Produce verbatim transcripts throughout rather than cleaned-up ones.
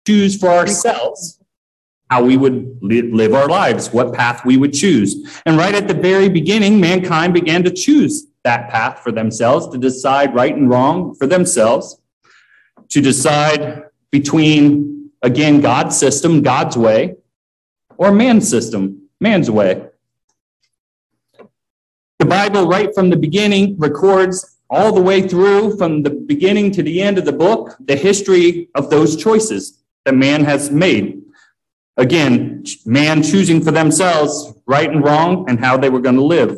choose for ourselves how we would live our lives, what path we would choose. And right at the very beginning, mankind began to choose that path for themselves, to decide right and wrong for themselves, to decide between, again, God's system, God's way, or man's system, man's way. The Bible, right from the beginning, records all the way through, from the beginning to the end of the book, the history of those choices that man has made. Again, man choosing for themselves right and wrong and how they were going to live.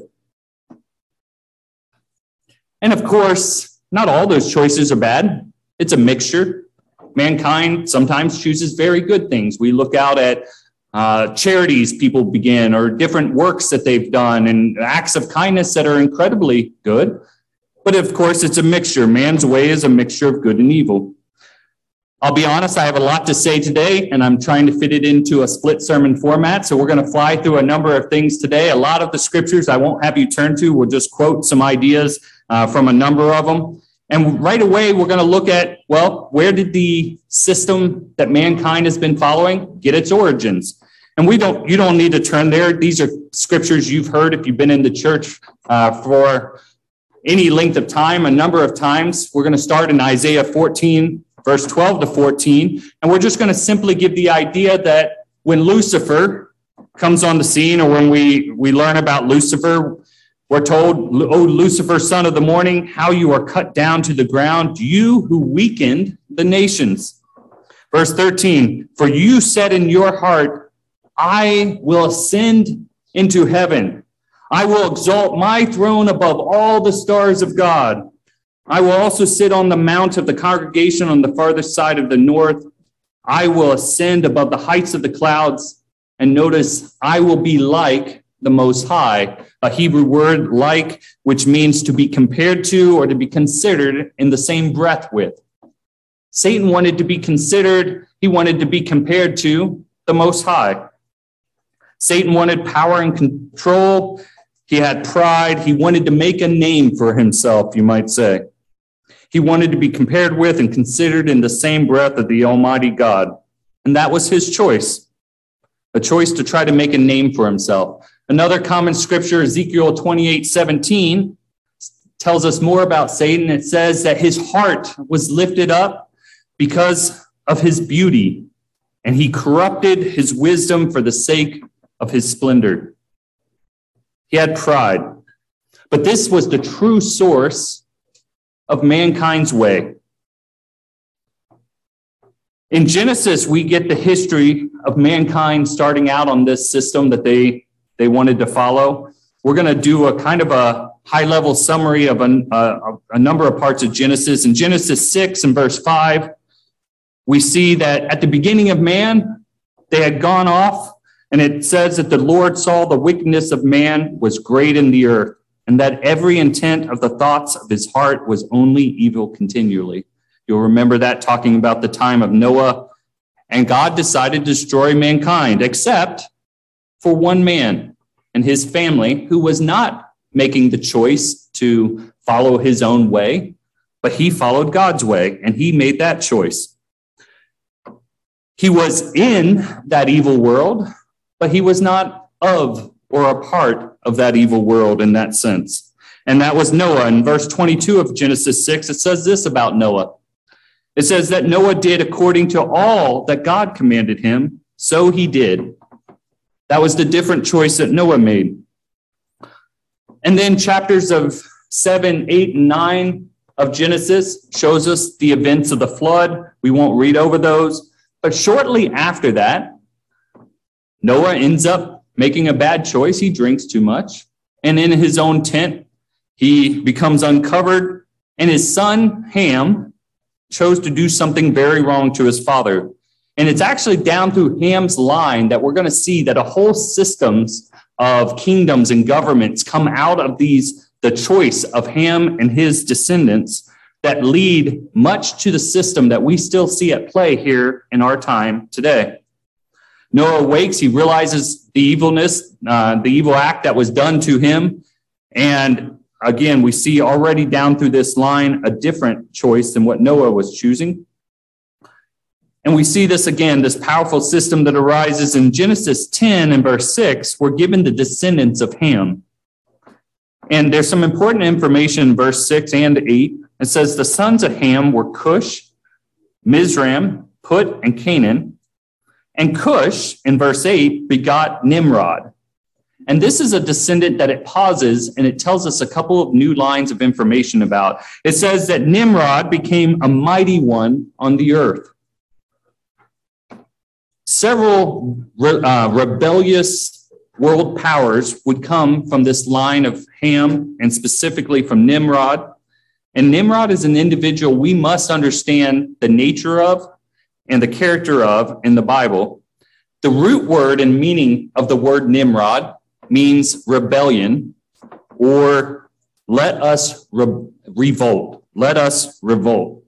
And of course, not all those choices are bad. It's a mixture. Mankind sometimes chooses very good things. We look out at uh, charities people begin, or different works that they've done, and acts of kindness that are incredibly good. But of course, it's a mixture. Man's way is a mixture of good and evil. I'll be honest, I have a lot to say today, and I'm trying to fit it into a split sermon format. So we're going to fly through a number of things today. A lot of the scriptures I won't have you turn to. We'll just quote some ideas uh, from a number of them. And right away, we're going to look at, well, where did the system that mankind has been following get its origins? And we don't, you don't need to turn there. These are scriptures you've heard if you've been in the church uh, for any length of time, a number of times. We're going to start in Isaiah fourteen, verse twelve to fourteen. And we're just going to simply give the idea that when Lucifer comes on the scene, or when we, we learn about Lucifer, we're told, "O Lucifer, son of the morning, how you are cut down to the ground, you who weakened the nations." Verse thirteen, "For you said in your heart, I will ascend into heaven. I will exalt my throne above all the stars of God. I will also sit on the mount of the congregation on the farthest side of the north. I will ascend above the heights of the clouds." And notice, I will be like the Most High, a Hebrew word like, which means to be compared to or to be considered in the same breath with. Satan wanted to be considered, he wanted to be compared to the Most High. Satan wanted power and control. He had pride. He wanted to make a name for himself, you might say. He wanted to be compared with and considered in the same breath of the Almighty God. And that was his choice, a choice to try to make a name for himself. Another common scripture, Ezekiel twenty-eight seventeen, tells us more about Satan. It says that his heart was lifted up because of his beauty, and he corrupted his wisdom for the sake of his splendor. He had pride. But this was the true source of mankind's way. In Genesis, we get the history of mankind starting out on this system that they, they wanted to follow. We're going to do a kind of a high-level summary of a, a, a number of parts of Genesis. In Genesis six and verse five, we see that at the beginning of man, they had gone off, and it says that the Lord saw the wickedness of man was great in the earth, and that every intent of the thoughts of his heart was only evil continually. You'll remember that talking about the time of Noah. And God decided to destroy mankind, except for one man and his family who was not making the choice to follow his own way, but he followed God's way, and he made that choice. He was in that evil world, but he was not of or a part of that evil world in that sense. And that was Noah. In verse twenty-two of Genesis six, it says this about Noah. It says that Noah did according to all that God commanded him, so he did. That was the different choice that Noah made. And then chapters of seven, eight, and nine of Genesis shows us the events of the flood. We won't read over those. But shortly after that, Noah ends up making a bad choice. He drinks too much. And in his own tent, he becomes uncovered. And his son, Ham, chose to do something very wrong to his father. And it's actually down through Ham's line that we're going to see that a whole systems of kingdoms and governments come out of these, the choice of Ham and his descendants, that lead much to the system that we still see at play here in our time today. Noah awakes, he realizes the evilness, uh, the evil act that was done to him. And again, we see already down through this line a different choice than what Noah was choosing. And we see this again, this powerful system that arises in Genesis ten and verse six. We're given the descendants of Ham. And there's some important information in verse six and eight. It says the sons of Ham were Cush, Mizraim, Put, and Canaan. And Cush, in verse eight, begot Nimrod. And this is a descendant that it pauses and it tells us a couple of new lines of information about. It says that Nimrod became a mighty one on the earth. Several uh, rebellious world powers would come from this line of Ham and specifically from Nimrod. And Nimrod is an individual we must understand the nature of and the character of in the Bible. The root word and meaning of the word Nimrod means rebellion, or let us re- revolt. Let us revolt.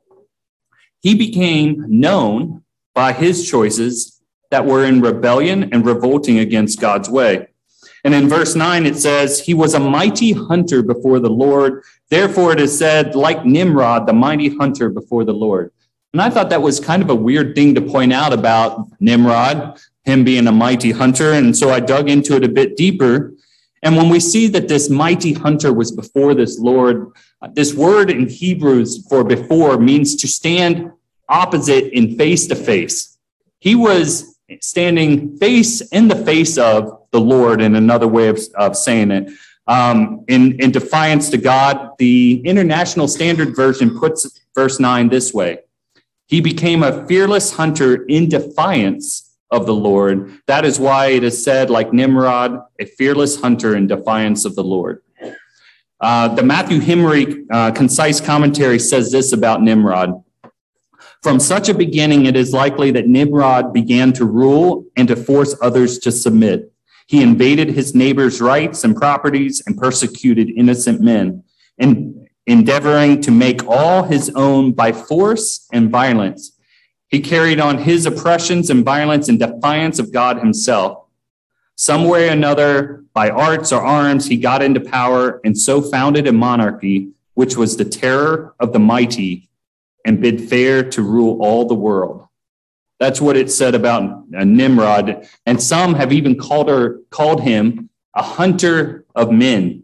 He became known by his choices that were in rebellion and revolting against God's way. And in verse nine, it says, he was a mighty hunter before the Lord. Therefore, it is said, like Nimrod, the mighty hunter before the Lord. And I thought that was kind of a weird thing to point out about Nimrod, him being a mighty hunter. And so I dug into it a bit deeper. And when we see that this mighty hunter was before this Lord, this word in Hebrews for before means to stand opposite in face to face. He was standing face in the face of the Lord, in another way of, of saying it. Um, in, in defiance to God, the International Standard Version puts verse nine this way. He became a fearless hunter in defiance of the Lord. That is why it is said, like Nimrod, a fearless hunter in defiance of the Lord. Uh, the Matthew Henry uh, concise commentary says this about Nimrod. From such a beginning, it is likely that Nimrod began to rule and to force others to submit. He invaded his neighbors' rights and properties and persecuted innocent men, and endeavoring to make all his own by force and violence. He carried on his oppressions and violence in defiance of God himself. Some way or another, by arts or arms, he got into power and so founded a monarchy, which was the terror of the mighty and bid fair to rule all the world. That's what it said about Nimrod. And some have even called her, called him a hunter of men.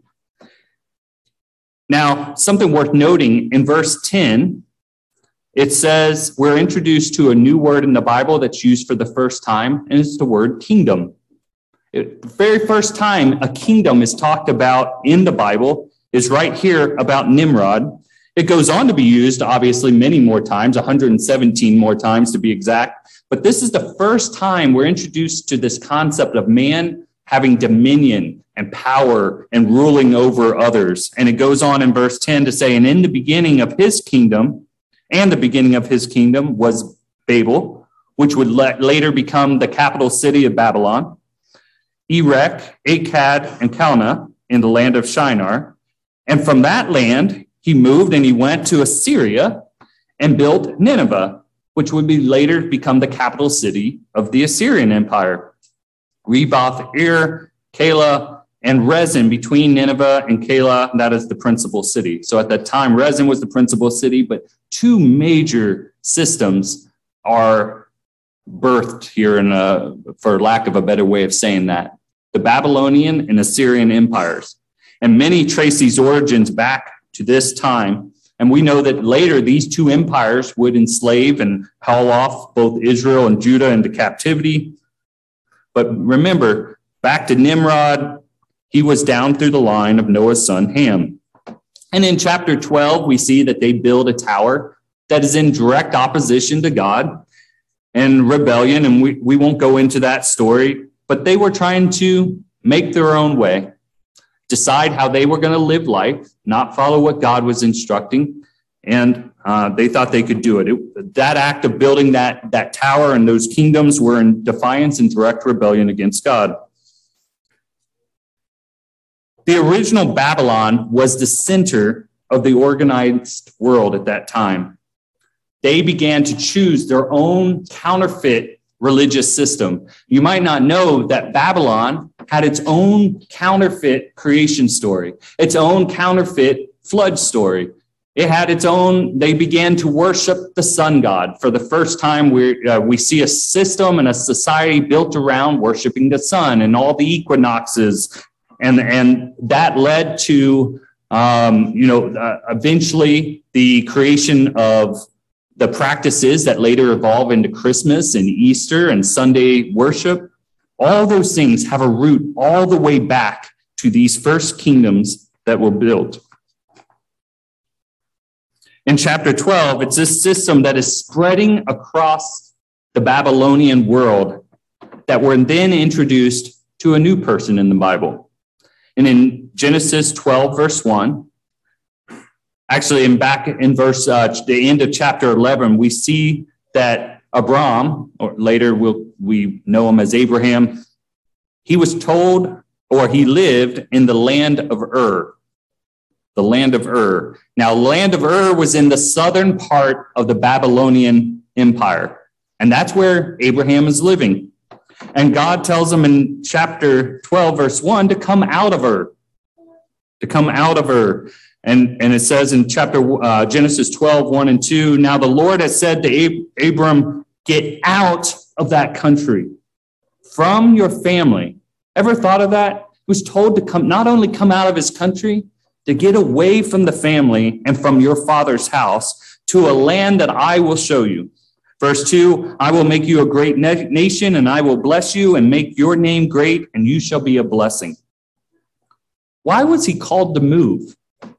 Now, something worth noting in verse ten, it says we're introduced to a new word in the Bible that's used for the first time, and it's the word kingdom. It, the very first time a kingdom is talked about in the Bible is right here about Nimrod. It goes on to be used, obviously, many more times, one hundred seventeen more times to be exact. But this is the first time we're introduced to this concept of man having dominion and power and ruling over others. And it goes on in verse ten to say, and in the beginning of his kingdom, and the beginning of his kingdom was Babel, which would let, later become the capital city of Babylon, Erech, Akkad, and Calneh in the land of Shinar. And from that land, he moved and he went to Assyria and built Nineveh, which would be later become the capital city of the Assyrian Empire. Reboth, Ir, Calah, and Rezin between Nineveh and Calah, that is the principal city. So at that time, Rezin was the principal city, but two major systems are birthed here, in a, for lack of a better way of saying that, the Babylonian and Assyrian empires. And many trace these origins back to this time. And we know that later these two empires would enslave and haul off both Israel and Judah into captivity. But remember, back to Nimrod, he was down through the line of Noah's son Ham. And in chapter twelve, we see that they build a tower that is in direct opposition to God and rebellion. And we, we won't go into that story, but they were trying to make their own way, decide how they were going to live life, not follow what God was instructing. And uh, they thought they could do it. it. That act of building that, that tower and those kingdoms were in defiance and direct rebellion against God. The original Babylon was the center of the organized world at that time. They began to choose their own counterfeit religious system. You might not know that Babylon had its own counterfeit creation story, its own counterfeit flood story. It had its own, they began to worship the sun god. For the first time, we uh, we see a system and a society built around worshiping the sun and all the equinoxes. And, and that led to, um, you know, uh, eventually the creation of the practices that later evolve into Christmas and Easter and Sunday worship. All those things have a root all the way back to these first kingdoms that were built. In chapter twelve, it's this system that is spreading across the Babylonian world that were then introduced to a new person in the Bible. And in Genesis twelve, verse one, actually in back in verse, uh, the end of chapter eleven, we see that Abram, or later we'll, we know him as Abraham, he was told, or he lived in the land of Ur. The land of Ur. Now, the land of Ur was in the southern part of the Babylonian Empire. And that's where Abraham is living. And God tells him in chapter twelve, verse one, to come out of Ur. To come out of Ur. And, and it says in chapter uh, Genesis twelve, one and two, now the Lord has said to Ab- Abram, get out of that country, from your family. Ever thought of that? He was told to come, not only come out of his country, to get away from the family and from your father's house to a land that I will show you. Verse two, I will make you a great na- nation and I will bless you and make your name great and you shall be a blessing. Why was he called to move?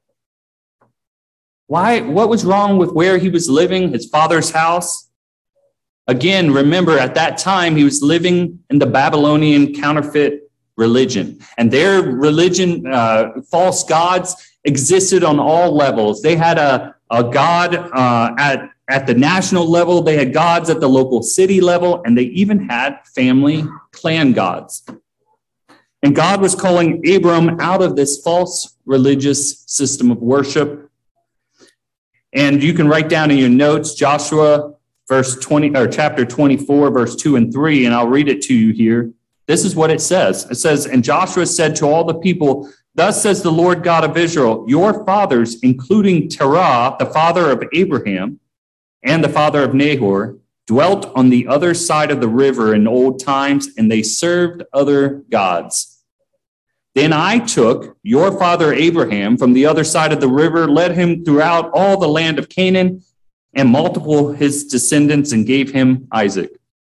Why? What was wrong with where he was living, his father's house? Again, remember at that time he was living in the Babylonian counterfeit religion. And their religion, uh, false gods, existed on all levels. They had a, a god uh, at, at the national level. They had gods at the local city level. And they even had family clan gods. And God was calling Abram out of this false religious system of worship. And you can write down in your notes, Joshua verse twenty, or chapter twenty-four, verse two and three, and I'll read it to you here. This is what it says. It says, and Joshua said to all the people, thus says the Lord God of Israel, your fathers, including Terah, the father of Abraham, and the father of Nahor, dwelt on the other side of the river in old times, and they served other gods. Then I took your father Abraham from the other side of the river, led him throughout all the land of Canaan, and multiplied his descendants, and gave him Isaac.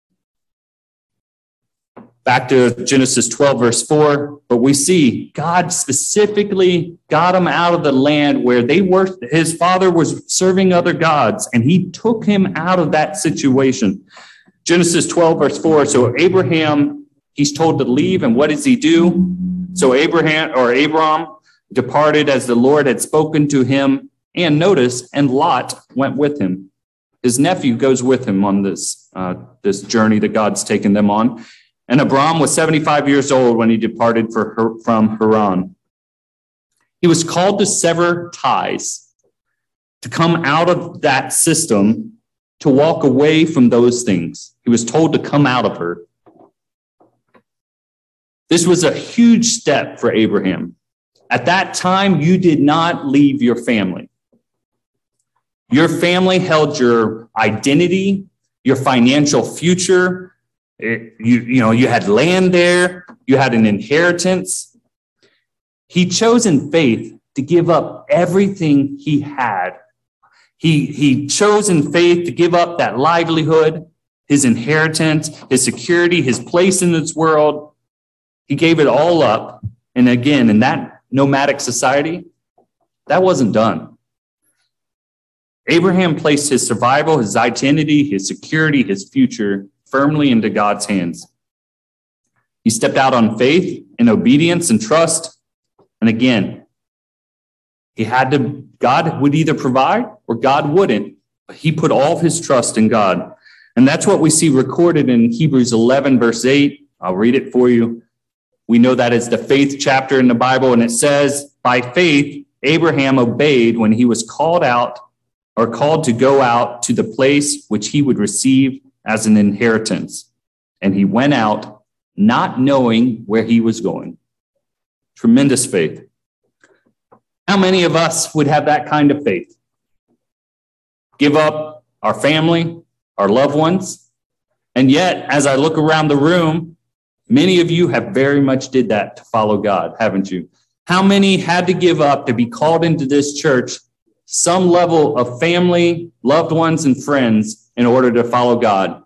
Back to Genesis twelve, verse four, but we see God specifically got him out of the land where they were, his father was serving other gods, and he took him out of that situation. Genesis twelve, verse four, so Abraham, he's told to leave, and what does he do? So Abraham, or Abram, departed as the Lord had spoken to him, and notice, and Lot went with him. His nephew goes with him on this, uh, this journey that God's taken them on. And Abram was seventy-five years old when he departed for her, from Haran. He was called to sever ties, to come out of that system, to walk away from those things. He was told to come out of her. This was a huge step for Abraham. At that time, you did not leave your family. Your family held your identity, your financial future. It, you, you know, you had land there, you had an inheritance. He chose in faith to give up everything he had. He, he chose in faith to give up that livelihood, his inheritance, his security, his place in this world. He gave it all up. And again, in that nomadic society, that wasn't done. Abraham placed his survival, his identity, his security, his future firmly into God's hands. He stepped out on faith and obedience and trust. And again, he had to, God would either provide or God wouldn't, but he put all of his trust in God. And that's what we see recorded in Hebrews eleven, verse eight. I'll read it for you. We know that is the faith chapter in the Bible, and it says, by faith, Abraham obeyed when he was called out or called to go out to the place which he would receive as an inheritance. And he went out not knowing where he was going. Tremendous faith. How many of us would have that kind of faith? give up our family, our loved ones. And yet, as I look around the room, many of you have very much did that to follow God, haven't you? How many had to give up to be called into this church, some level of family, loved ones, and friends in order to follow God?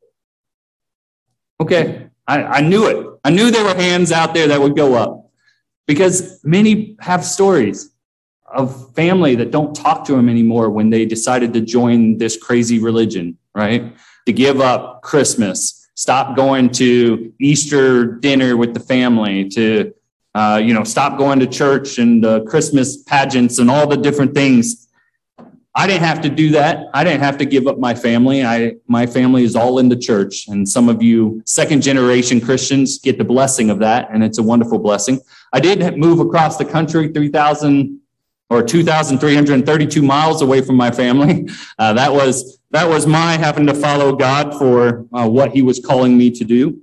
Okay, I, I knew it. I knew there were hands out there that would go up because many have stories of family that don't talk to them anymore when they decided to join this crazy religion, right? To give up Christmas, stop going to Easter dinner with the family, to, uh, you know, stop going to church and uh, Christmas pageants and all the different things. I didn't have to do that. I didn't have to give up my family. I, my family is all in the church. And some of you second generation Christians get the blessing of that. And it's a wonderful blessing. I did move across the country, three thousand or two thousand three hundred thirty-two miles away from my family. Uh, that was, that was my having to follow God for uh, what he was calling me to do.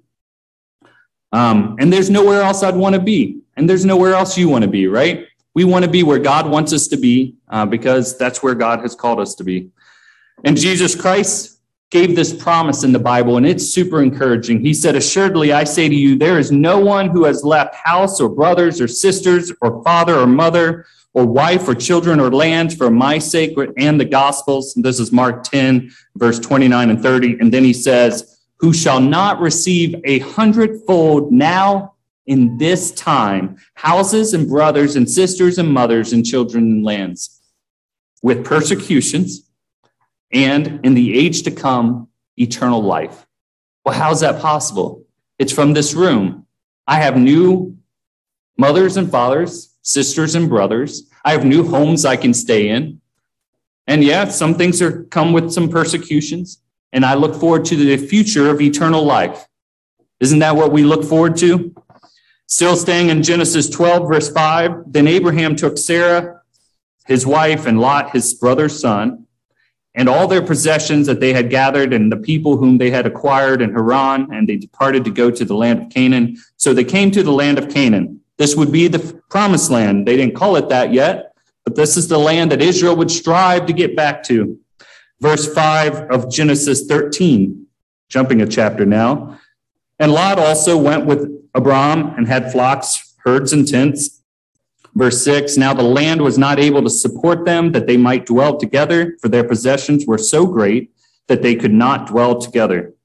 Um, and there's nowhere else I'd want to be. And there's nowhere else you want to be, right? We want to be where God wants us to be uh, because that's where God has called us to be. And Jesus Christ gave this promise in the Bible, and it's super encouraging. He said, "Assuredly, I say to you, there is no one who has left house or brothers or sisters or father or mother or wife or children or land for my sake and the gospel's." And this is Mark ten, verse twenty-nine and thirty. And then he says, "Who shall not receive a hundredfold now in this time, houses and brothers and sisters and mothers and children and lands, with persecutions, and in the age to come, eternal life." Well, how's that possible? It's from this room. I have new mothers and fathers, sisters and brothers. I have new homes I can stay in. And yeah, some things are come with some persecutions. And I look forward to the future of eternal life. Isn't that what we look forward to? Still staying in Genesis twelve, verse five, "Then Abraham took Sarah, his wife, and Lot, his brother's son, and all their possessions that they had gathered and the people whom they had acquired in Haran, and they departed to go to the land of Canaan. So they came to the land of Canaan." This would be the promised land. They didn't call it that yet, but this is the land that Israel would strive to get back to. Verse five of Genesis thirteen, jumping a chapter now. "And Lot also went with Abram and had flocks, herds, and tents." Verse six, "Now the land was not able to support them, that they might dwell together, for their possessions were so great that they could not dwell together.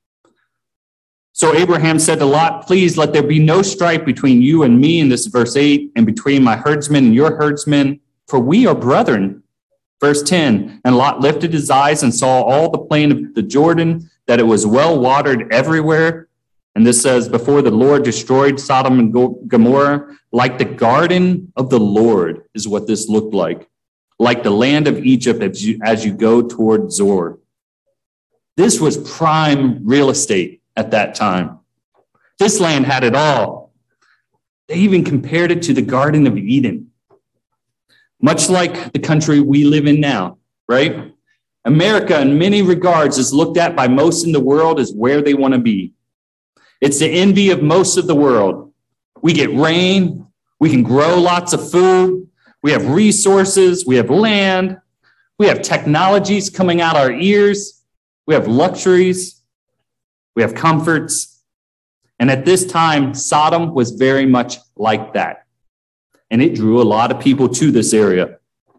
So Abraham said to Lot, 'Please let there be no strife between you and me,' and this is verse eight, 'and between my herdsmen and your herdsmen, for we are brethren.' Verse ten, "And Lot lifted his eyes and saw all the plain of the Jordan, that it was well watered everywhere." And this says, "Before the Lord destroyed Sodom and Gomorrah, like the garden of the Lord," is what this looked like. "Like the land of Egypt as you, as you go toward Zoar." This was prime real estate at that time. This land had it all. They even compared it to the Garden of Eden. Much like the country we live in now, right? America, in many regards, is looked at by most in the world as where they want to be. It's the envy of most of the world. We get rain. We can grow lots of food. We have resources. We have land. We have technologies coming out our ears. We have luxuries. We have comforts. And at this time, Sodom was very much like that. And it drew a lot of people to this area.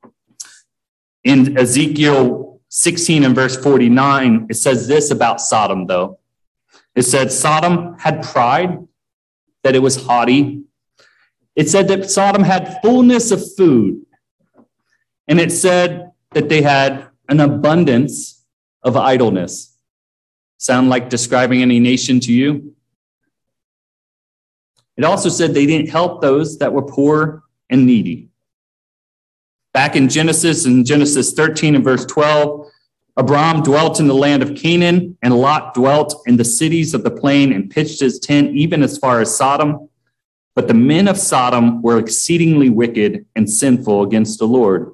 In Ezekiel sixteen and verse forty-nine, it says this about Sodom, though. It said Sodom had pride, that it was haughty. It said that Sodom had fullness of food. And it said that they had an abundance of idleness. Sound like describing any nation to you? It also said they didn't help those that were poor and needy. Back in Genesis, in Genesis thirteen and verse twelve, Abram dwelt in the land of Canaan, and Lot dwelt in the cities of the plain and pitched his tent even as far as Sodom. But the men of Sodom were exceedingly wicked and sinful against the Lord.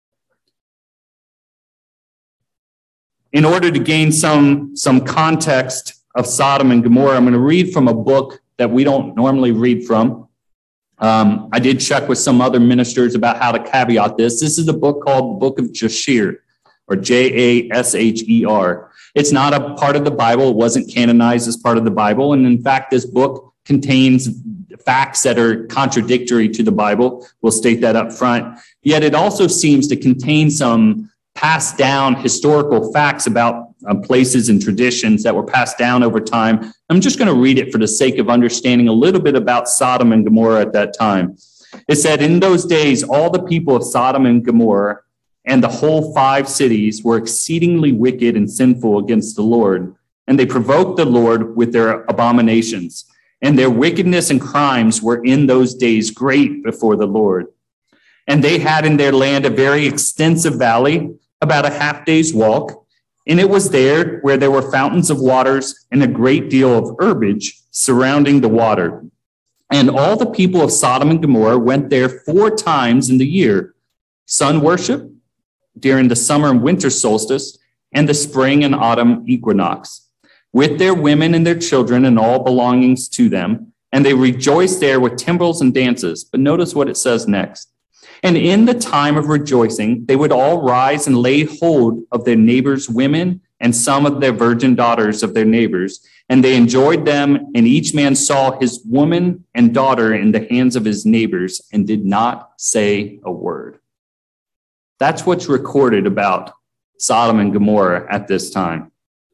In order to gain some, some context of Sodom and Gomorrah, I'm going to read from a book that we don't normally read from. Um, I did check with some other ministers about how to caveat this. This is a book called the Book of Jashir. or J A S H E R. It's not a part of the Bible. It wasn't canonized as part of the Bible. And in fact, this book contains facts that are contradictory to the Bible. We'll state that up front. Yet it also seems to contain some passed down historical facts about uh, places and traditions that were passed down over time. I'm just going to read it for the sake of understanding a little bit about Sodom and Gomorrah at that time. It said, in those days, all the people of Sodom and Gomorrah and the whole five cities were exceedingly wicked and sinful against the Lord, and they provoked the Lord with their abominations. And their wickedness and crimes were in those days great before the Lord. And they had in their land a very extensive valley, about a half day's walk, and it was there where there were fountains of waters and a great deal of herbage surrounding the water. And all the people of Sodom and Gomorrah went there four times in the year, sun worship, during the summer and winter solstice, and the spring and autumn equinox, with their women and their children and all belongings to them. And they rejoiced there with timbrels and dances. But notice what it says next. And in the time of rejoicing, they would all rise and lay hold of their neighbors' women and some of their virgin daughters of their neighbors. And they enjoyed them, and each man saw his woman and daughter in the hands of his neighbors and did not say a word. That's what's recorded about Sodom and Gomorrah at this time.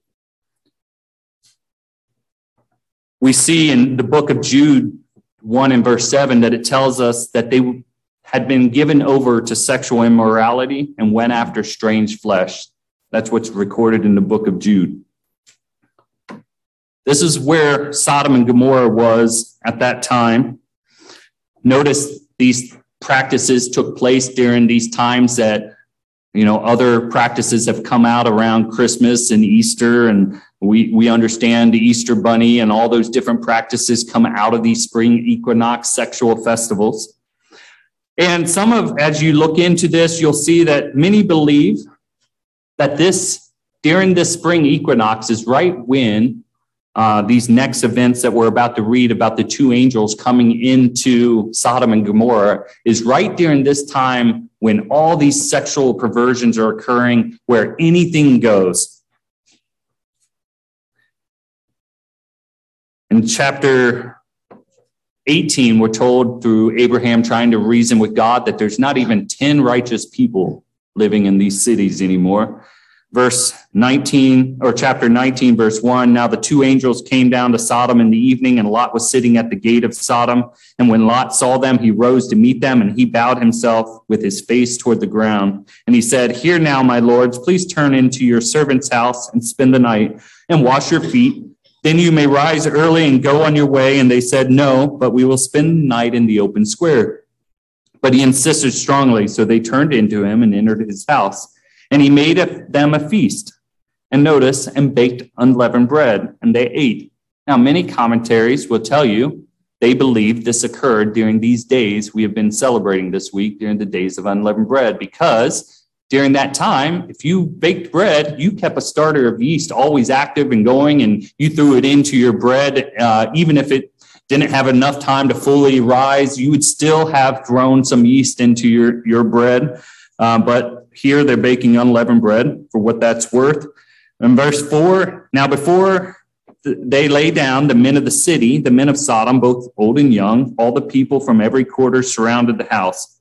We see in the book of Jude one and verse seven that it tells us that they had been given over to sexual immorality and went after strange flesh. That's what's recorded in the book of Jude. This is where Sodom and Gomorrah was at that time. Notice these practices took place during these times that, you know, other practices have come out around Christmas and Easter, and we, we understand the Easter bunny and all those different practices come out of these spring equinox sexual festivals. And some of, as you look into this, you'll see that many believe that this, during this spring equinox is right when uh, these next events that we're about to read about the two angels coming into Sodom and Gomorrah is right during this time when all these sexual perversions are occurring, where anything goes. In chapter eighteen, we're told through Abraham trying to reason with God that there's not even ten righteous people living in these cities anymore. Verse nineteen, or chapter nineteen, verse one, now the two angels came down to Sodom in the evening, and Lot was sitting at the gate of Sodom. And when Lot saw them, he rose to meet them, and he bowed himself with his face toward the ground. And he said, "Here now, my lords, please turn into your servant's house and spend the night and wash your feet. Then you may rise early and go on your way." And they said, "No, but we will spend the night in the open square." But he insisted strongly, so they turned into him and entered his house. And he made them a feast, and notice, and baked unleavened bread, and they ate. Now, many commentaries will tell you they believe this occurred during these days we have been celebrating this week, during the days of unleavened bread, because during that time, if you baked bread, you kept a starter of yeast always active and going, and you threw it into your bread. Uh, even if it didn't have enough time to fully rise, you would still have thrown some yeast into your, your bread. Uh, but here they're baking unleavened bread for what that's worth. In verse four, now before they lay down, the men of the city, the men of Sodom, both old and young, all the people from every quarter surrounded the house.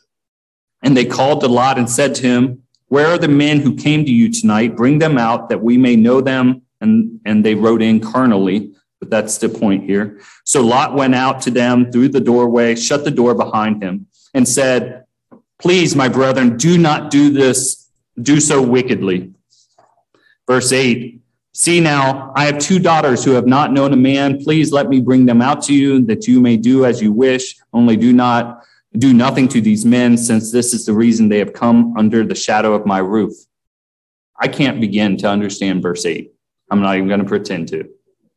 And they called to Lot and said to him, "Where are the men who came to you tonight? Bring them out that we may know them." And, and they wrote in carnally, but that's the point here. So Lot went out to them through the doorway, shut the door behind him, and said, "Please, my brethren, do not do this, do so wickedly." Verse eight, "See now, I have two daughters who have not known a man. Please let me bring them out to you, that you may do as you wish. Only do not do nothing to these men, since this is the reason they have come under the shadow of my roof." I can't begin to understand verse eight. I'm not even going to pretend to.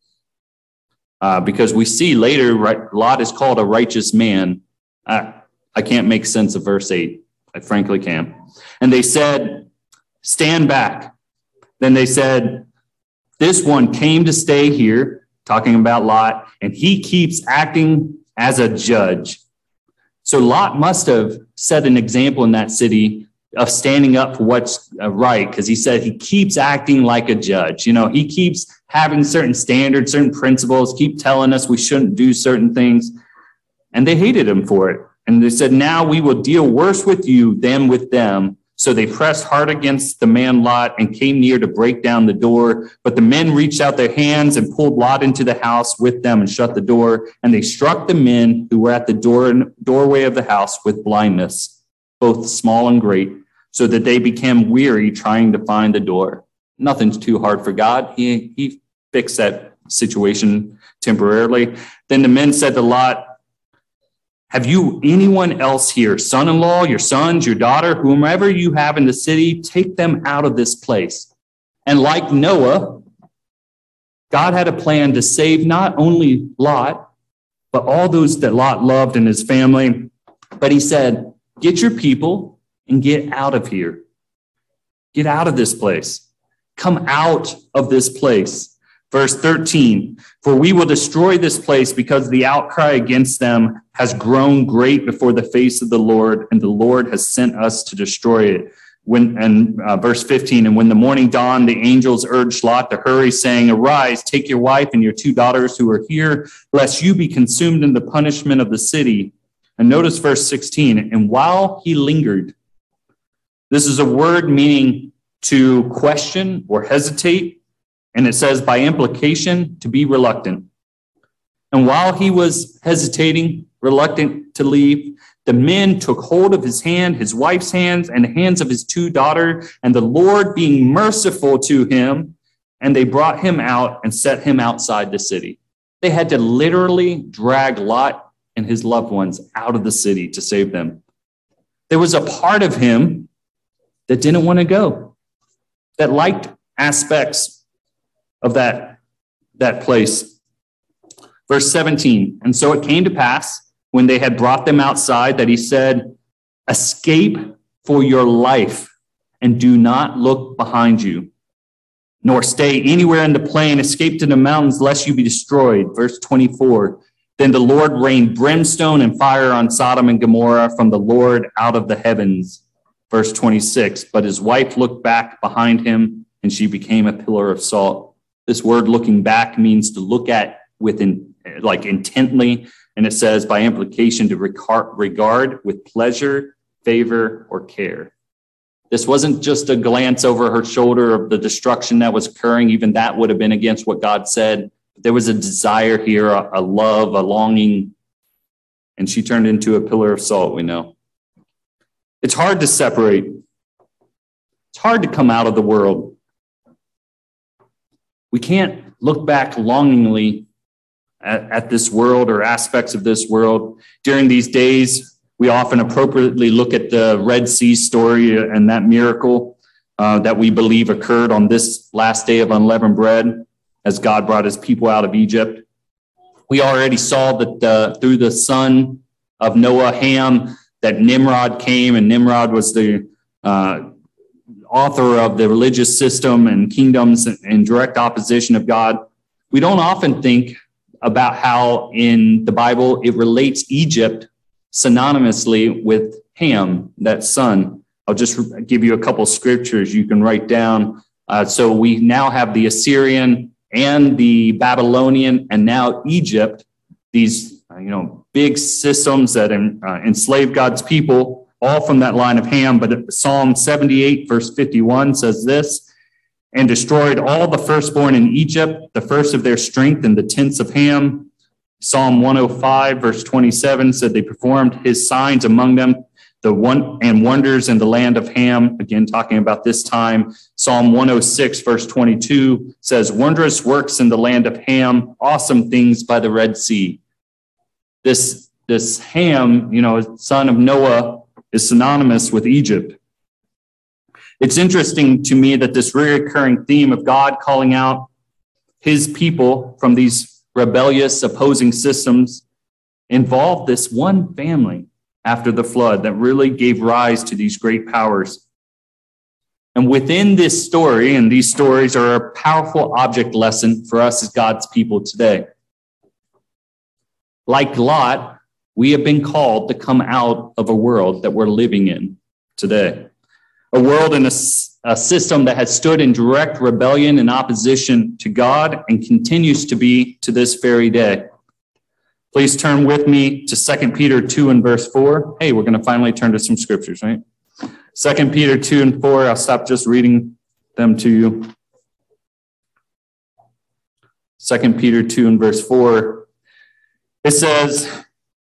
Uh, because we see later, right, Lot is called a righteous man. Uh, I can't make sense of verse eight. I frankly can't. And they said, "Stand back." Then they said, "This one came to stay here," talking about Lot, "and he keeps acting as a judge." So Lot must have set an example in that city of standing up for what's right, because he said he keeps acting like a judge. You know, he keeps having certain standards, certain principles, keep telling us we shouldn't do certain things. And they hated him for it. And they said, now we will deal worse with you than with them. So they pressed hard against the man Lot and came near to break down the door. But the men reached out their hands and pulled Lot into the house with them and shut the door. And they struck the men who were at the door doorway of the house with blindness, both small and great, so that they became weary trying to find the door. Nothing's too hard for God. He, he fixed that situation temporarily. Then the men said to Lot, have you anyone else here, son-in-law, your sons, your daughter, whomever you have in the city, take them out of this place. And like Noah, God had a plan to save not only Lot, but all those that Lot loved and his family. But he said, get your people and get out of here. Get out of this place. Come out of this place. Verse thirteen, for we will destroy this place because the outcry against them has grown great before the face of the Lord, and the Lord has sent us to destroy it. When and uh, verse fifteen, and when the morning dawned, the angels urged Lot to hurry, saying, arise, take your wife and your two daughters who are here, lest you be consumed in the punishment of the city. And notice verse sixteen, and while he lingered, this is a word meaning to question or hesitate. And it says, by implication, to be reluctant. And while he was hesitating, reluctant to leave, the men took hold of his hand, his wife's hands, and the hands of his two daughters, and the Lord being merciful to him, and they brought him out and set him outside the city. They had to literally drag Lot and his loved ones out of the city to save them. There was a part of him that didn't want to go, that liked aspects of that, that place. Verse seventeen, and so it came to pass when they had brought them outside that he said, escape for your life and do not look behind you, nor stay anywhere in the plain, escape to the mountains lest you be destroyed. Verse twenty-four, then the Lord rained brimstone and fire on Sodom and Gomorrah from the Lord out of the heavens. Verse twenty-six, but his wife looked back behind him and she became a pillar of salt. This word looking back means to look at with in, like intently, and it says by implication to regard with pleasure, favor, or care. This wasn't just a glance over her shoulder of the destruction that was occurring. Even that would have been against what God said. There was a desire here, a, a love, a longing, and she turned into a pillar of salt, we know. It's hard to separate. It's hard to come out of the world. We can't look back longingly at, at this world or aspects of this world. During these days, we often appropriately look at the Red Sea story and that miracle uh, that we believe occurred on this last day of unleavened bread as God brought his people out of Egypt. We already saw that uh, through the son of Noah, Ham, that Nimrod came, and Nimrod was the uh, author of the religious system and kingdoms in direct opposition of God. We don't often think about how in the Bible it relates Egypt synonymously with Ham, that son. I'll just give you a couple scriptures you can write down. Uh, so we now have the Assyrian and the Babylonian and now Egypt, these uh, you know big systems that uh, enslave God's people, all from that line of Ham. But Psalm seventy-eight, verse fifty-one says this, and destroyed all the firstborn in Egypt, the first of their strength in the tents of Ham. Psalm one oh five, verse twenty-seven said they performed his signs among them, the one and wonders in the land of Ham. Again, talking about this time. Psalm one oh six, verse twenty-two says, wondrous works in the land of Ham, awesome things by the Red Sea. This, this Ham, you know, son of Noah, is synonymous with Egypt. It's interesting to me that this recurring theme of God calling out his people from these rebellious, opposing systems involved this one family after the flood that really gave rise to these great powers. And within this story, and these stories are a powerful object lesson for us as God's people today. Like Lot, we have been called to come out of a world that we're living in today. a world and a, a system that has stood in direct rebellion and opposition to God and continues to be to this very day. Please turn with me to Second Peter two and verse four. Hey, we're going to finally turn to some scriptures, right? Second Peter two and four. I'll stop just reading them to you. Second Peter two and verse four. It says,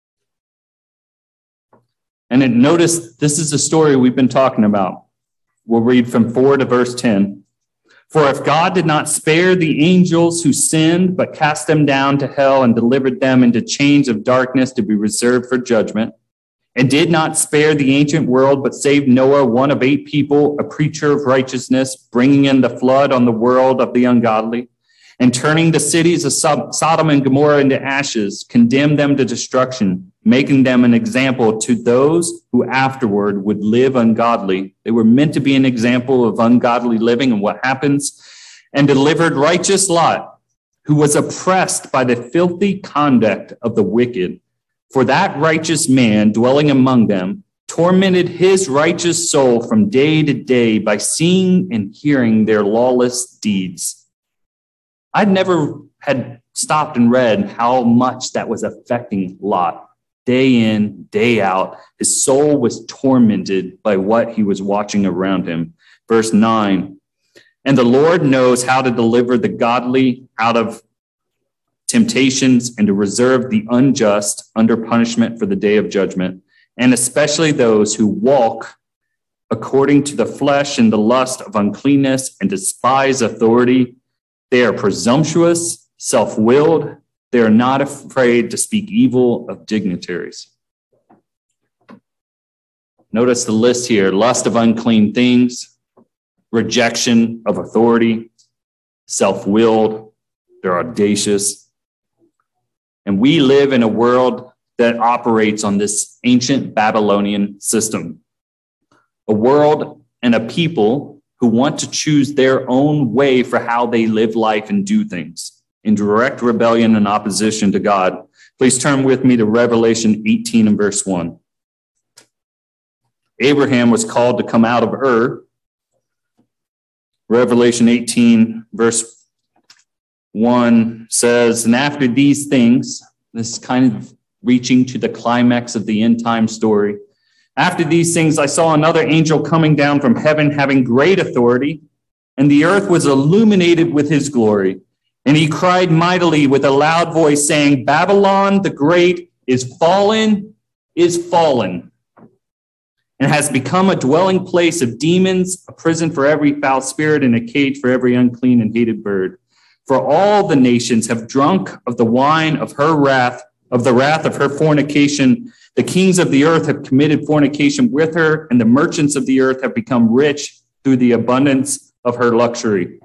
and it, notice this is the story we've been talking about. We'll read from four to verse ten. For if God did not spare the angels who sinned, but cast them down to hell and delivered them into chains of darkness to be reserved for judgment, and did not spare the ancient world, but saved Noah, one of eight people, a preacher of righteousness, bringing in the flood on the world of the ungodly, and turning the cities of Sodom and Gomorrah into ashes, condemned them to destruction, making them an example to those who afterward would live ungodly. They were meant to be an example of ungodly living and what happens, and delivered righteous Lot, who was oppressed by the filthy conduct of the wicked. For that righteous man dwelling among them tormented his righteous soul from day to day by seeing and hearing their lawless deeds. I'd never had stopped and read how much that was affecting Lot. Day in, day out, his soul was tormented by what he was watching around him. Verse nine, and the Lord knows how to deliver the godly out of temptations and to reserve the unjust under punishment for the day of judgment, and especially those who walk according to the flesh and the lust of uncleanness and despise authority. They are presumptuous, self-willed. They are not afraid to speak evil of dignitaries. Notice the list here: lust of unclean things, rejection of authority, self-willed, they're audacious. And we live in a world that operates on this ancient Babylonian system. A world and a people who want to choose their own way for how they live life and do things in direct rebellion and opposition to God. Please turn with me to Revelation eighteen and verse one. Abraham was called to come out of Ur. Revelation eighteen, verse one says, and after these things, this is kind of reaching to the climax of the end time story. After these things, I saw another angel coming down from heaven, having great authority, and the earth was illuminated with his glory. And he cried mightily with a loud voice, saying, Babylon the Great is fallen, is fallen, and has become a dwelling place of demons, a prison for every foul spirit, and a cage for every unclean and hated bird. For all the nations have drunk of the wine of her wrath, of the wrath of her fornication. The kings of the earth have committed fornication with her, and the merchants of the earth have become rich through the abundance of her luxury.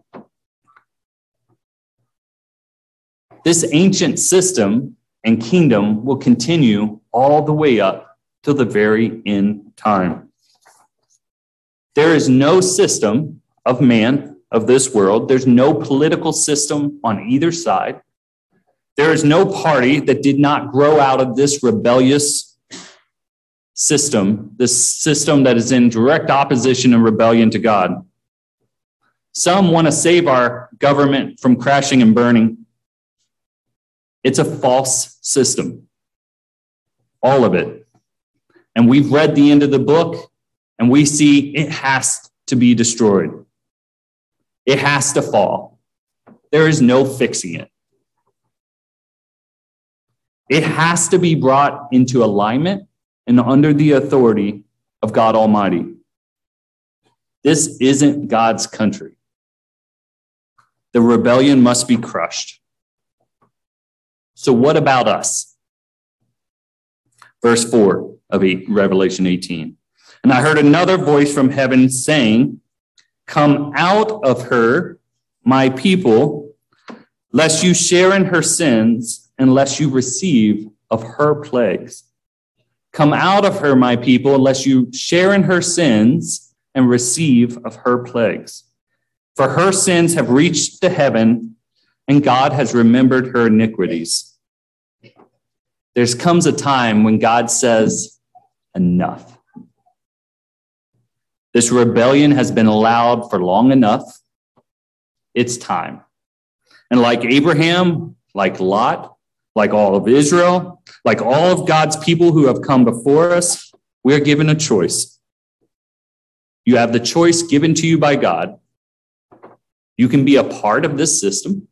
This ancient system and kingdom will continue all the way up to the very end time. There is no system of man of this world. There's no political system on either side. There is no party that did not grow out of this rebellious system, this system that is in direct opposition and rebellion to God. Some want to save our government from crashing and burning. It's a false system, all of it. And we've read the end of the book, and we see it has to be destroyed. It has to fall. There is no fixing it. It has to be brought into alignment and under the authority of God Almighty. This isn't God's country. The rebellion must be crushed. So what about us? Verse four of eight, Revelation eighteen. And I heard another voice from heaven saying, come out of her, my people, lest you share in her sins, and lest you receive of her plagues. Come out of her, my people, lest you share in her sins and receive of her plagues. For her sins have reached to heaven, and God has remembered her iniquities. There comes a time when God says, enough. This rebellion has been allowed for long enough. It's time. And like Abraham, like Lot, like all of Israel, like all of God's people who have come before us, we are given a choice. You have the choice given to you by God. You can be a part of this system.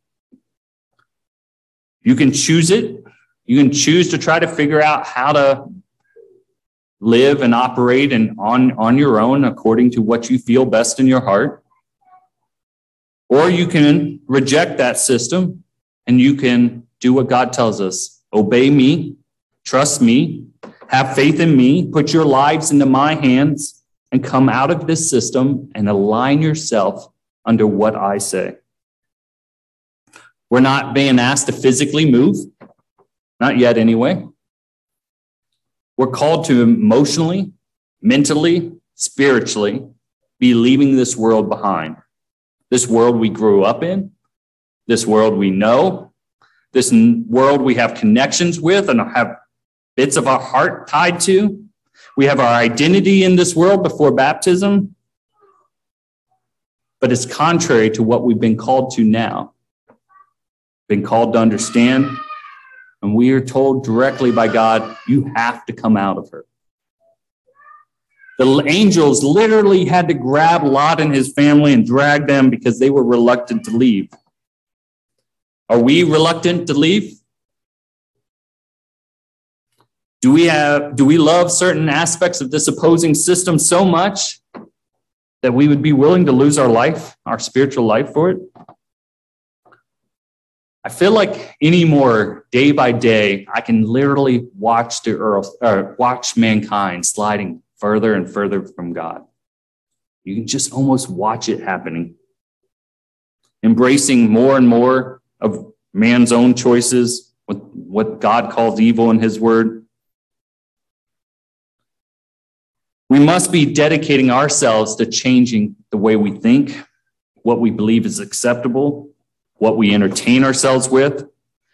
You can choose it. You can choose to try to figure out how to live and operate and on, on your own according to what you feel best in your heart. Or you can reject that system and you can do what God tells us. Obey me, trust me, have faith in me, put your lives into my hands, and come out of this system and align yourself under what I say. We're not being asked to physically move, not yet anyway. We're called to emotionally, mentally, spiritually be leaving this world behind. This world we grew up in, this world we know, this world we have connections with and have bits of our heart tied to. We have our identity in this world before baptism, but it's contrary to what we've been called to now. Been called to understand, and we are told directly by God, you have to come out of her. The angels literally had to grab Lot and his family and drag them because they were reluctant to leave. Are we reluctant to leave? Do we have, do we love certain aspects of this opposing system so much that we would be willing to lose our life, our spiritual life for it? I feel like anymore, day by day, I can literally watch the earth, or watch mankind sliding further and further from God. You can just almost watch it happening. Embracing more and more of man's own choices, what God calls evil in his word. We must be dedicating ourselves to changing the way we think, what we believe is acceptable, what we entertain ourselves with.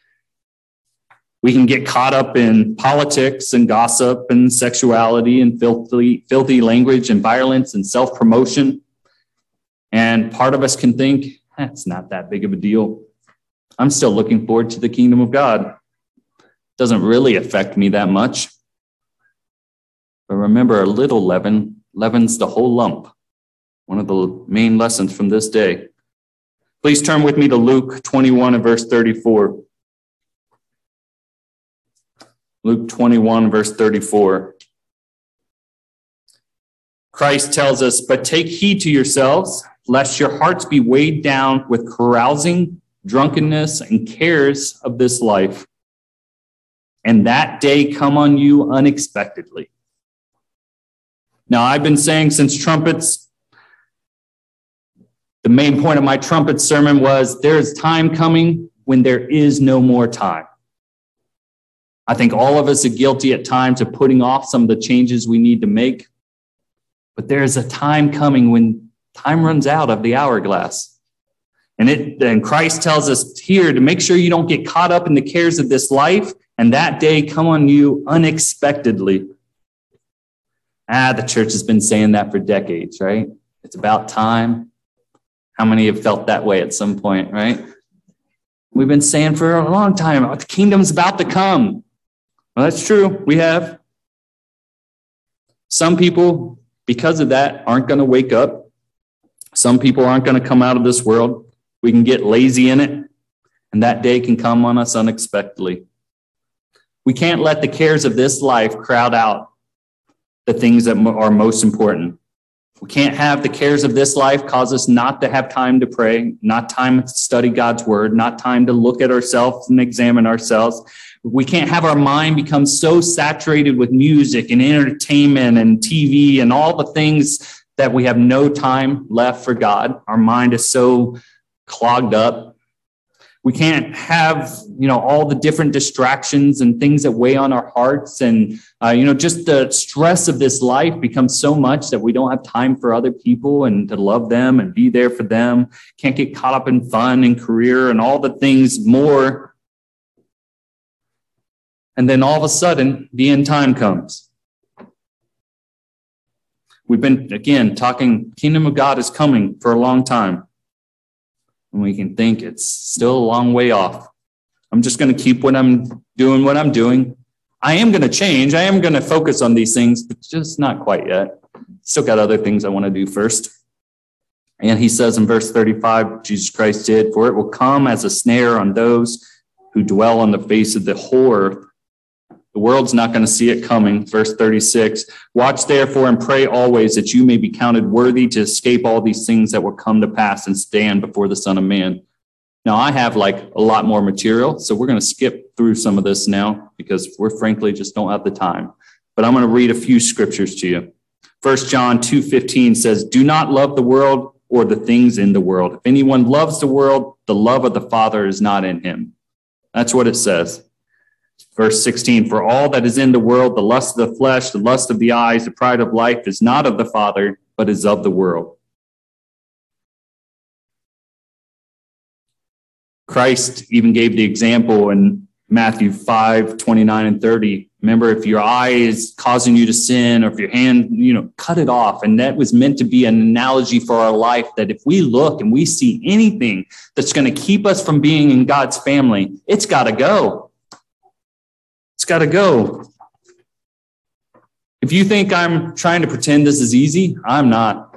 We can get caught up in politics and gossip and sexuality and filthy, filthy language and violence and self-promotion. And part of us can think, eh, it's not that big of a deal. I'm still looking forward to the kingdom of God. It doesn't really affect me that much. But remember, a little leaven leavens the whole lump. One of the main lessons from this day. Please turn with me to Luke twenty-one and verse thirty-four. Luke twenty-one, verse thirty-four. Christ tells us, but take heed to yourselves, lest your hearts be weighed down with carousing, drunkenness, and cares of this life, and that day come on you unexpectedly. Now, I've been saying since trumpets, the main point of my trumpet sermon was there is time coming when there is no more time. I think all of us are guilty at times of putting off some of the changes we need to make. But there is a time coming when time runs out of the hourglass. And it, and Christ tells us here to make sure you don't get caught up in the cares of this life and that day come on you unexpectedly. Ah, the church has been saying that for decades, right? It's about time. How many have felt that way at some point, right? We've been saying for a long time, oh, the kingdom's about to come. Well, that's true. We have. Some people, because of that, aren't going to wake up. Some people aren't going to come out of this world. We can get lazy in it, and that day can come on us unexpectedly. We can't let the cares of this life crowd out the things that are most important. We can't have the cares of this life cause us not to have time to pray, not time to study God's word, not time to look at ourselves and examine ourselves. We can't have our mind become so saturated with music and entertainment and T V and all the things that we have no time left for God. Our mind is so clogged up. We can't have, you know, all the different distractions and things that weigh on our hearts. And, uh, you know, just the stress of this life becomes so much that we don't have time for other people and to love them and be there for them. Can't get caught up in fun and career and all the things more. And then all of a sudden, the end time comes. We've been, again, talking, kingdom of God is coming for a long time. And we can think it's still a long way off. I'm just going to keep what I'm doing, what I'm doing. I am going to change. I am going to focus on these things, but just not quite yet. Still got other things I want to do first. And he says in verse thirty-five, Jesus Christ did, for it will come as a snare on those who dwell on the face of the whole earth. The world's not going to see it coming. Verse thirty-six, watch therefore and pray always that you may be counted worthy to escape all these things that will come to pass and stand before the Son of Man. Now, I have like a lot more material, so we're going to skip through some of this now because we're frankly just don't have the time. But I'm going to read a few scriptures to you. First John two fifteen says, do not love the world or the things in the world. If anyone loves the world, the love of the Father is not in him. That's what it says. Verse sixteen, for all that is in the world, the lust of the flesh, the lust of the eyes, the pride of life is not of the Father, but is of the world. Christ even gave the example in Matthew five, twenty-nine and thirty. Remember, if your eye is causing you to sin, or if your hand, you know, cut it off. And that was meant to be an analogy for our life, that if we look and we see anything that's going to keep us from being in God's family, it's got to go. It's got to go. If you think I'm trying to pretend this is easy, I'm not.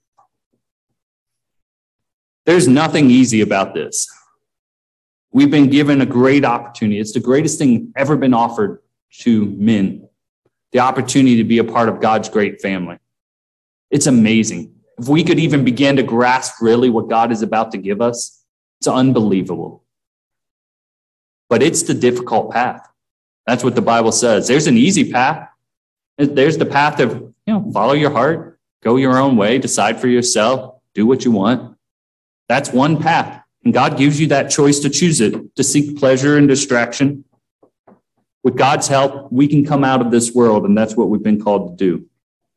There's nothing easy about this. We've been given a great opportunity. It's the greatest thing ever been offered to men. The opportunity to be a part of God's great family. It's amazing. If we could even begin to grasp really what God is about to give us, it's unbelievable. But it's the difficult path. That's what the Bible says. There's an easy path. There's the path of, you know, follow your heart, go your own way, decide for yourself, do what you want. That's one path. And God gives you that choice to choose it, to seek pleasure and distraction. With God's help, we can come out of this world, and that's what we've been called to do.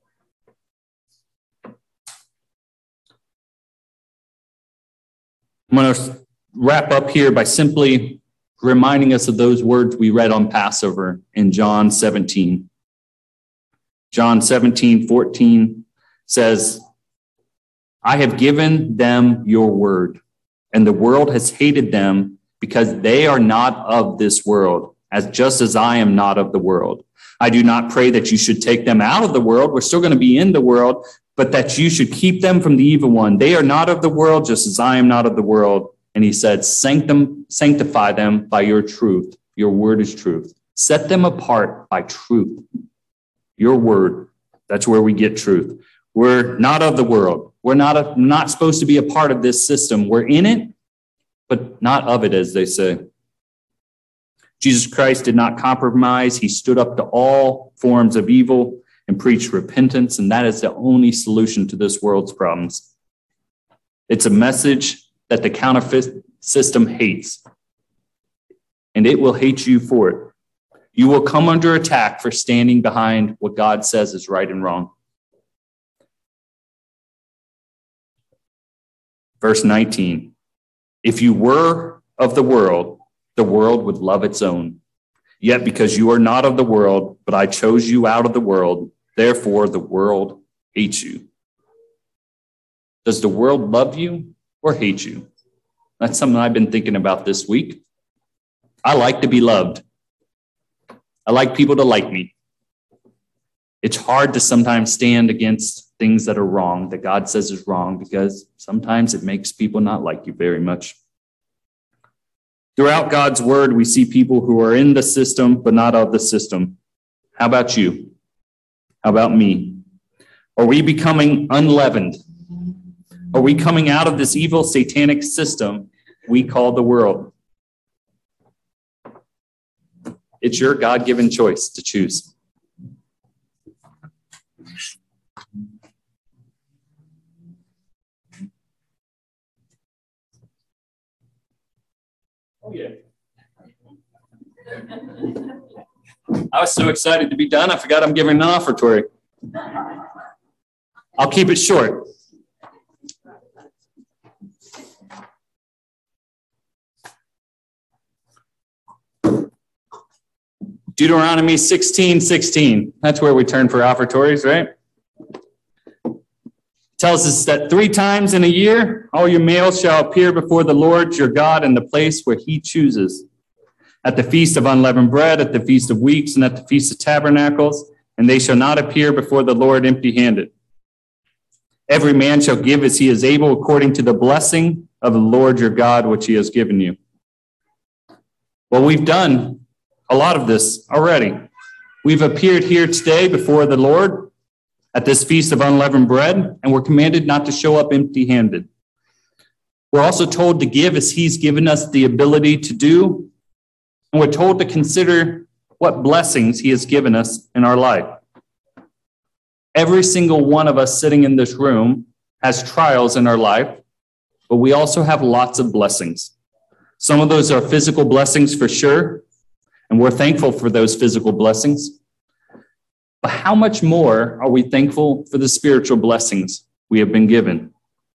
I'm going to wrap up here by simply reminding us of those words we read on Passover in John seventeen. John seventeen, fourteen says, I have given them your word, and the world has hated them because they are not of this world, as just as I am not of the world. I do not pray that you should take them out of the world. We're still going to be in the world, but that you should keep them from the evil one. They are not of the world, just as I am not of the world. And he said, Sanctum, sanctify them by your truth. Your word is truth. Set them apart by truth. Your word, that's where we get truth. We're not of the world. We're not, a, not supposed to be a part of this system. We're in it, but not of it, as they say. Jesus Christ did not compromise. He stood up to all forms of evil and preached repentance, and that is the only solution to this world's problems. It's a message that the counterfeit system hates, and it will hate you for it. You will come under attack for standing behind what God says is right and wrong. Verse nineteen, if you were of the world, the world would love its own. Yet because you are not of the world, but I chose you out of the world, therefore the world hates you. Does the world love you or hate you? That's something I've been thinking about this week. I like to be loved. I like people to like me. It's hard to sometimes stand against things that are wrong, that God says is wrong, because sometimes it makes people not like you very much. Throughout God's word, we see people who are in the system, but not of the system. How about you? How about me? Are we becoming unleavened? Are we coming out of this evil satanic system we call the world? It's your God-given choice to choose. Oh, yeah. I was so excited to be done, I forgot I'm giving an offertory. I'll keep it short. Deuteronomy sixteen sixteen. That's where we turn for offertories, right? tells us that three times in a year, all your males shall appear before the Lord your God in the place where he chooses. At the feast of unleavened bread, at the feast of weeks, and at the feast of tabernacles, and they shall not appear before the Lord empty-handed. Every man shall give as he is able according to the blessing of the Lord your God, which he has given you. Well, we've done a lot of this already. We've appeared here today before the Lord at this feast of unleavened bread, and we're commanded not to show up empty-handed. We're also told to give as he's given us the ability to do, and we're told to consider what blessings he has given us in our life. Every single one of us sitting in this room has trials in our life, but we also have lots of blessings. Some of those are physical blessings for sure, and we're thankful for those physical blessings. But how much more are we thankful for the spiritual blessings we have been given?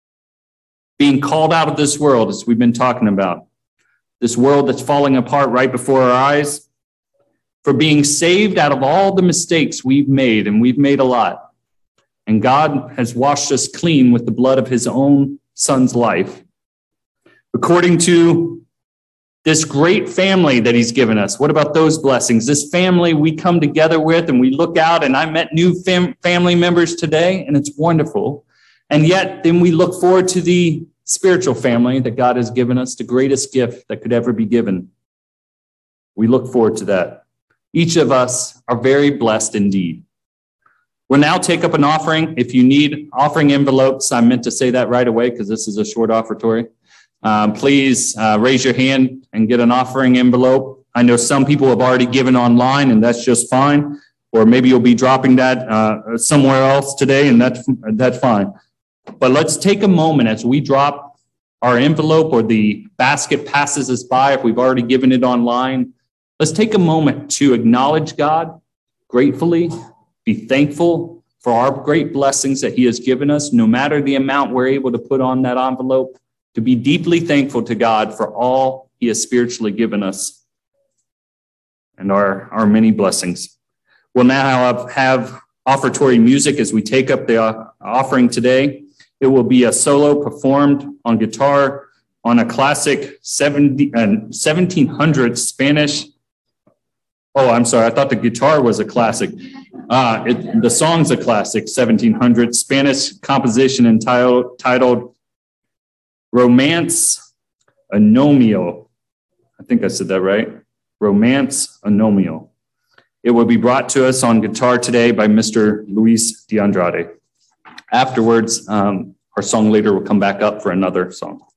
Being called out of this world, as we've been talking about, this world that's falling apart right before our eyes, for being saved out of all the mistakes we've made, and we've made a lot. And God has washed us clean with the blood of his own son's life. According to this great family that he's given us, what about those blessings? This family we come together with, and we look out, and I met new fam- family members today, and it's wonderful. And yet then we look forward to the spiritual family that God has given us, the greatest gift that could ever be given. We look forward to that. Each of us are very blessed indeed. We'll now take up an offering. If you need offering envelopes, I meant to say that right away because this is a short offertory. Um, please uh, raise your hand and get an offering envelope. I know some people have already given online, and that's just fine. Or maybe you'll be dropping that uh, somewhere else today, and that's, that's fine. But let's take a moment as we drop our envelope or the basket passes us by, if we've already given it online. Let's take a moment to acknowledge God gratefully, be thankful for our great blessings that he has given us, no matter the amount we're able to put on that envelope, to be deeply thankful to God for all he has spiritually given us and our, our many blessings. We'll now have, have offertory music as we take up the offering today. It will be a solo performed on guitar on a classic seventeen hundreds Spanish. Oh, I'm sorry. I thought the guitar was a classic. Uh, it, the song's a classic, seventeen hundreds Spanish composition entitled, titled Romance Anomio. I think I said that right. Romance Anomio. It will be brought to us on guitar today by Mister Luis de Andrade. Afterwards, um, our song leader will come back up for another song.